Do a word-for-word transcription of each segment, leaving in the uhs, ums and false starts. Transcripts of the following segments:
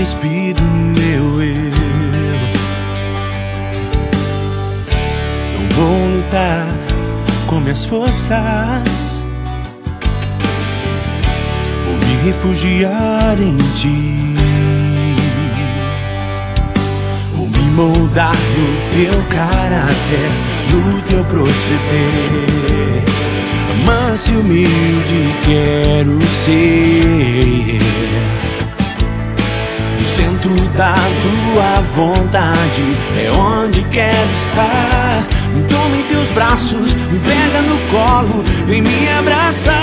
despir do meu eu. Não vou lutar com minhas forças, vou me refugiar em ti. Vou me moldar no teu caráter, no teu proceder. Manso e humilde quero ser, no centro da tua vontade é onde quero estar. Me toma em teus braços, me pega no colo, vem me abraçar.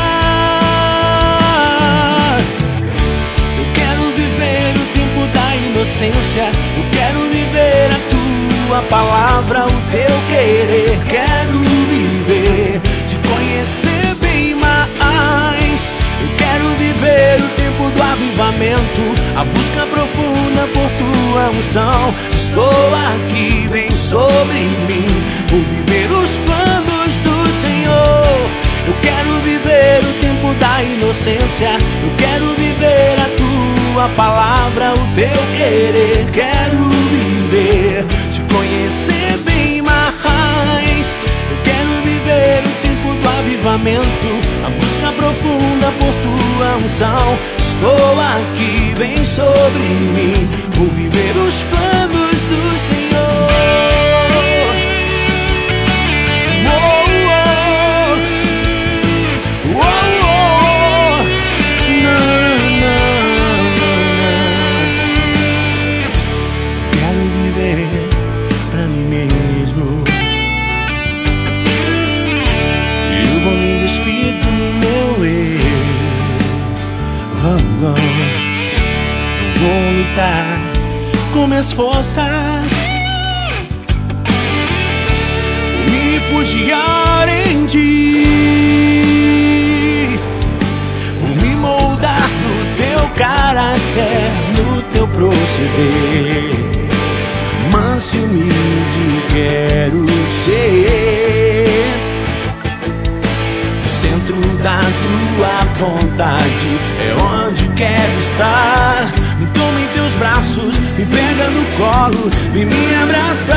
Eu quero viver o tempo da inocência, eu quero viver a tua palavra, o teu querer. Quero viver, te conhecer bem mais. Eu quero viver o tempo do avivamento, a busca profunda por tua unção. Estou aqui, vem sobre mim, vou viver os planos do Senhor. Eu quero viver o tempo da inocência, eu quero viver a tua palavra, o teu querer. Quero viver, te conhecer bem mais. Eu quero viver o tempo do avivamento, a busca profunda por tua unção. Estou aqui, vem sobre mim, vou viver os planos do Senhor. Oh, oh, oh, oh. Não, não, não. Quero viver pra mim mesmo. Eu vou me despir do meu eu. Oh, oh. Eu vou lutar com minhas forças, vou me refugiar em ti. Vou me moldar no teu caráter, no teu proceder. Manso e humilde quero ser, no centro da tua vontade é onde quero estar. Me toma em teus braços, me pega no colo, vem me abraçar.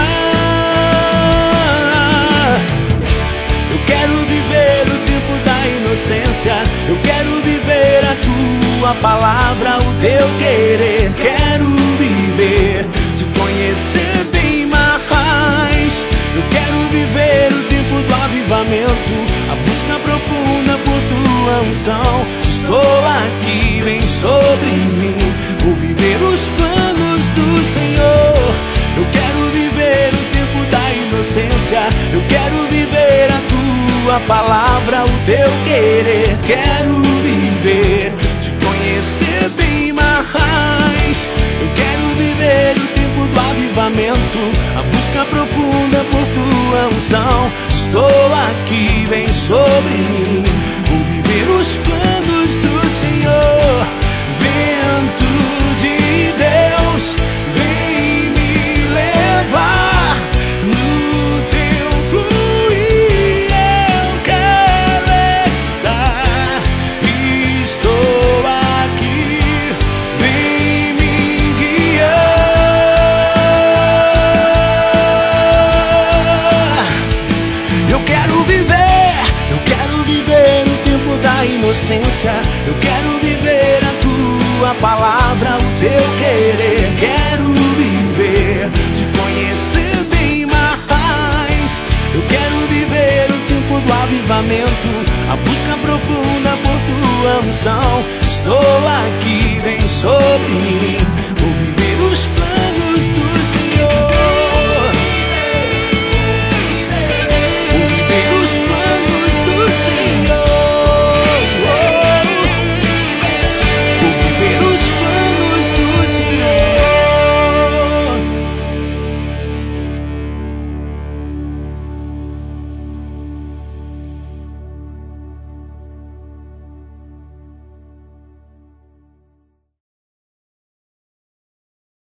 Eu quero viver o tempo da inocência, eu quero viver a tua palavra, o teu querer. Quero viver, te conhecer bem mais. Eu quero viver o tempo do avivamento, a busca profunda por tua unção. Estou aqui, vem sobre mim, vou viver os planos do Senhor. Eu quero viver o tempo da inocência, eu quero viver a tua palavra, o teu querer. Quero viver, te conhecer bem mais. Eu quero viver o tempo do avivamento, a busca profunda por tua unção. Estou aqui, vem sobre mim, vou viver os planos do Senhor. Vento de Deus, vem me levar no teu fluir. Eu quero estar, estou aqui, vem me guiar. Eu quero viver, eu quero viver o tempo da inocência, eu quero viver a tua palavra, o teu querer. Quero viver, te conhecer bem mais. Eu quero viver o tempo do avivamento, a busca profunda por tua unção. Estou aqui, vem sobre mim,